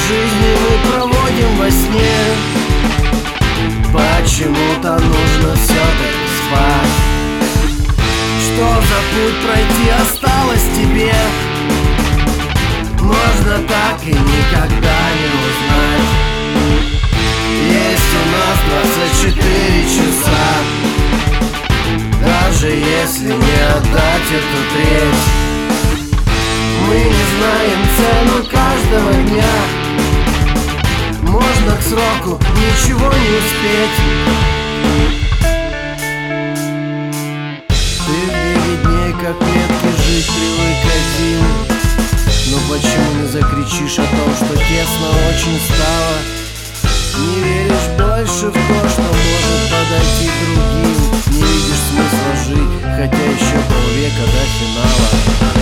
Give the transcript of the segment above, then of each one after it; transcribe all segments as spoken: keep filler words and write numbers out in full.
жизни мы проводим во сне. Почему-то нужно все-таки спать. Что за путь пройти осталось тебе? Можно так и никогда не узнать. Есть у нас двадцать четыре часа, даже если не отдать эту треть. Мы не знаем цену каждого дня. Можно к сроку ничего не успеть. Ты в девять дней как клетки жить привык один. Но почему не закричишь о том, что тесно очень стало? Не веришь больше в то, что может подойти другим. Не видишь смысла жить, хотя еще полвека до финала.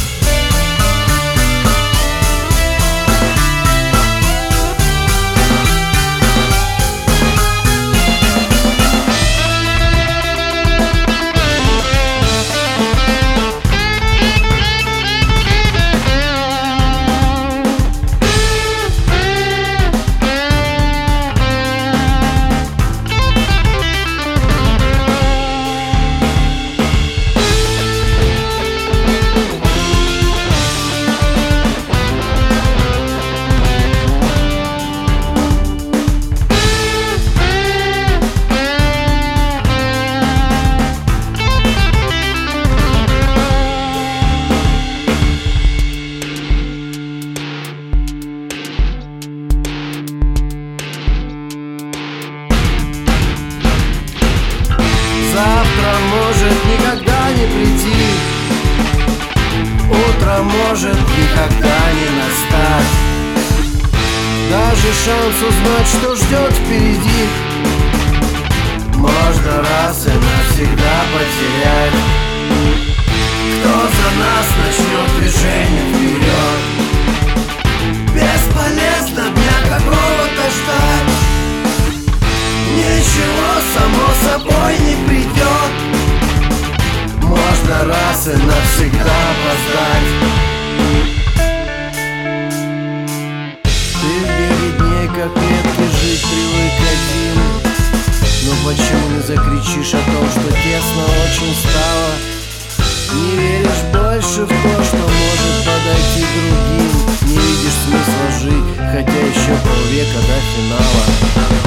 Завтра может никогда не прийти, утро может никогда не настать. Даже шанс узнать, что ждет впереди, можно раз и навсегда потерять. Кто за нас начнет движение вперед? Бесполезно дня какого-то ждать. Ничего само собой не придет. Можно раз и навсегда опоздать. Ты в девять дней как клетки жить привык один. Но почему не закричишь о том, что тесно очень стало? Не веришь больше в то, что может подойти другим. Не видишь смысла жить, хотя еще полвека до финала.